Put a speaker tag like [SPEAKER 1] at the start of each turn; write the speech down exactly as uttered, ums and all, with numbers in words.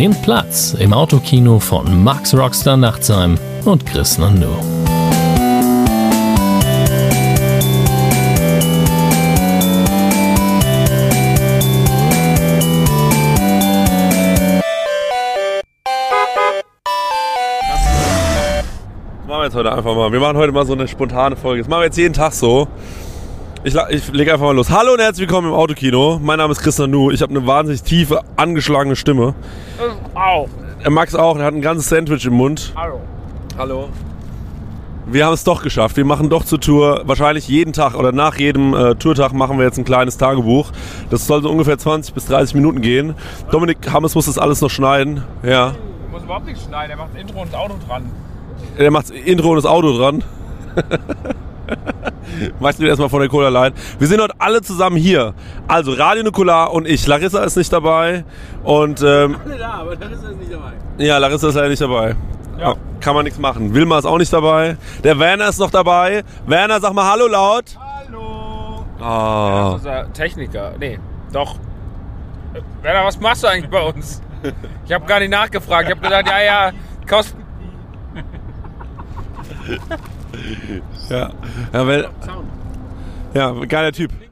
[SPEAKER 1] Nehmt Platz im Autokino von Max Rockstar Nachtsheim und Chris Nanu.
[SPEAKER 2] Das machen wir jetzt heute einfach mal. Wir machen heute mal so eine spontane Folge. Das machen wir jetzt jeden Tag so. Ich, ich lege einfach mal los. Hallo und herzlich willkommen im Autokino. Mein Name ist Chris Nanu. Ich habe eine wahnsinnig tiefe, angeschlagene Stimme.
[SPEAKER 3] Ich auch.
[SPEAKER 2] Der Max auch. Der hat ein ganzes Sandwich im Mund.
[SPEAKER 3] Hallo.
[SPEAKER 2] Hallo. Wir haben es doch geschafft. Wir machen doch zur Tour. Wahrscheinlich jeden Tag oder nach jedem äh, Tourtag machen wir jetzt ein kleines Tagebuch. Das soll so ungefähr zwanzig bis dreißig Minuten gehen. Dominik Hammes muss das alles noch schneiden. Ja.
[SPEAKER 3] Ich muss überhaupt nichts schneiden. Er macht das Intro und das Auto dran.
[SPEAKER 2] Der macht das Intro und das Auto dran. Weißt du erstmal von der Cola Light. Wir sind heute alle zusammen hier. Also Radio Nukular und ich. Larissa ist nicht dabei. Und ähm,
[SPEAKER 3] Alle da, aber Larissa ist nicht dabei.
[SPEAKER 2] ja, Larissa ist leider nicht dabei.
[SPEAKER 3] Ja.
[SPEAKER 2] Kann man nichts machen. Wilma ist auch nicht dabei. Der Werner ist noch dabei. Werner, sag mal Hallo laut.
[SPEAKER 3] Hallo.
[SPEAKER 2] Ah.
[SPEAKER 3] Das ist unser Techniker. Nee, doch. Äh, Werner, was machst du eigentlich bei uns? Ich habe gar nicht nachgefragt. Ich habe gesagt, ja, ja, kaufst...
[SPEAKER 2] Ja. Ja, weil, ja, geiler Typ.